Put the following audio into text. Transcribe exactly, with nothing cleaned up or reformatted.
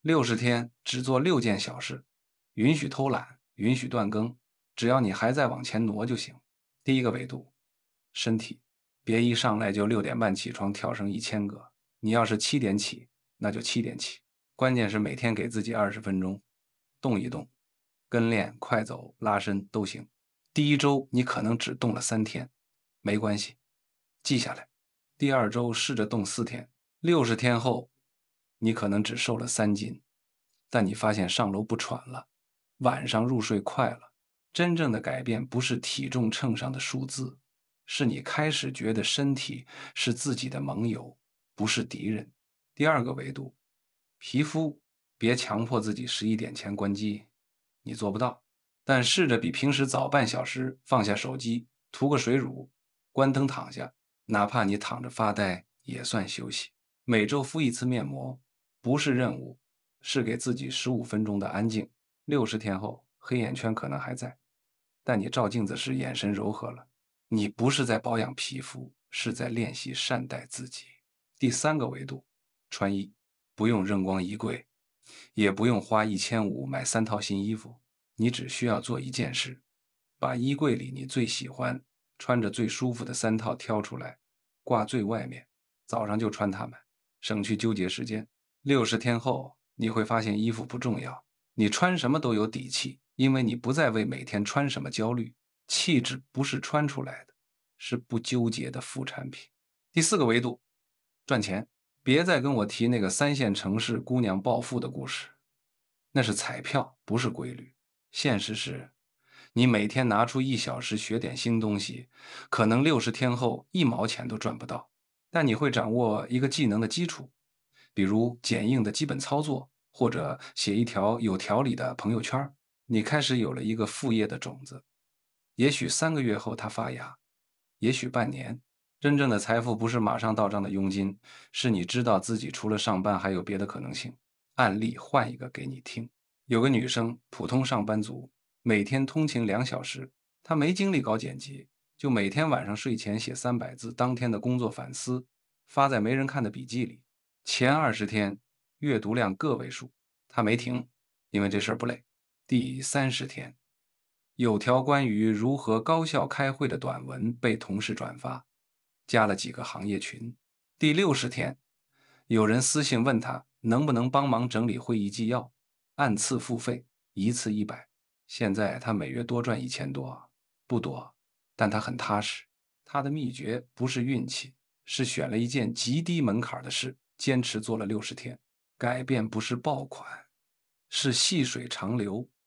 六十天只做六件小事，允许偷懒，允许断更，只要你还在往前挪就行。第一个维度，身体，别一上来就六点半起床跳绳一千个，你要是七点起，那就七点起。关键是每天给自己二十分钟，动一动，跟练、快走、拉伸都行。第一周你可能只动了三天，没关系，记下来。第二周试着动四天，六十天后，你可能只瘦了三斤，但你发现上楼不喘了，晚上入睡快了。真正的改变不是体重秤上的数字，是你开始觉得身体是自己的盟友，不是敌人。第二个维度，皮肤，别强迫自己十一点前关机，你做不到，但试着比平时早半小时放下手机，涂个水乳，关灯躺下，哪怕你躺着发呆也算休息。每周敷一次面膜，不是任务，是给自己十五分钟的安静。六十天后，黑眼圈可能还在，但你照镜子时眼神柔和了。你不是在保养皮肤，是在练习善待自己。第三个维度，穿衣，不用扔光衣柜，也不用花一千五买三套新衣服，你只需要做一件事，把衣柜里你最喜欢、穿着最舒服的三套挑出来，挂最外面，早上就穿它们，省去纠结时间。六十天后，你会发现衣服不重要，你穿什么都有底气，因为你不再为每天穿什么焦虑。气质不是穿出来的，是不纠结的副产品。第四个维度，赚钱。别再跟我提那个三线城市姑娘暴富的故事，那是彩票，不是规律。现实是，你每天拿出一小时学点新东西，可能六十天后一毛钱都赚不到，但你会掌握一个技能的基础，比如剪映的基本操作，或者写一条有条理的朋友圈，你开始有了一个副业的种子。也许三个月后它发芽，也许半年。真正的财富不是马上到账的佣金，是你知道自己除了上班还有别的可能性。案例换一个给你听。有个女生，普通上班族，每天通勤两小时，她没精力搞剪辑，就每天晚上睡前写三百字当天的工作反思，发在没人看的笔记里。前二十天阅读量个位数，她没停，因为这事儿不累。第三十天，有条关于如何高效开会的短文被同事转发，加了几个行业群。第六十天，有人私信问他能不能帮忙整理会议纪要，按次付费，一次一百。现在他每月多赚一千多，不多，但他很踏实。他的秘诀不是运气，是选了一件极低门槛的事，坚持做了六十天。改变不是爆款，是细水长流。